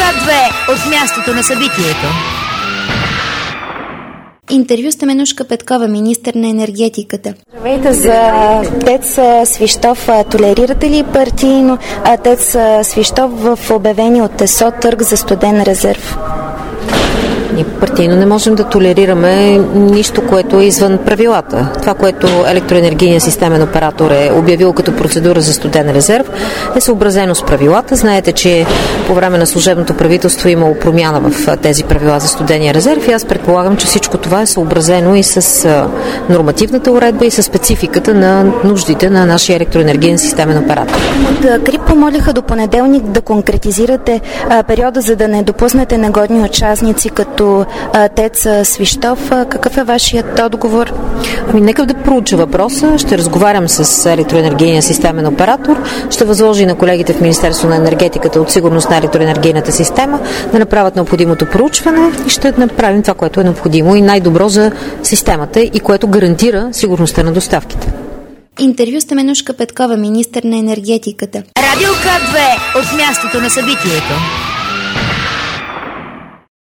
К2 от мястото на събитието. Интервю с Теменужка Петкова, министър на енергетиката. Здравейте, за ТЕЦ Свищов толерирате ли партийно ТЕЦ Свищов в обявени от ТЕСО търг за студен резерв? Ние партийно не можем да толерираме нищо, което е извън правилата. Това, което електроенергийният системен оператор е обявил като процедура за студен резерв, е съобразено с правилата. Знаете, че по време на служебното правителство е имало промяна в тези правила за студения резерв и аз предполагам, че всичко това е съобразено и с нормативната уредба и с спецификата на нуждите на нашия електроенергиен системен оператор. От КРИП помолиха до понеделник да конкретизирате периода, за да не допуснете негодни участници като ТЕЦ Свищов. Какъв е вашият отговор? Нека да проуча въпроса. Ще разговарям с електроенергийния системен оператор. Ще възложи на колегите в Министерство на енергетиката от сигурност на електроенергийната система да направят необходимото проучване и ще направим това, което е необходимо и най-добро за системата и което гарантира сигурността на доставките. Интервю с Теменужка Петкова, министър на енергетиката. Радио К2 от мястото на събитието.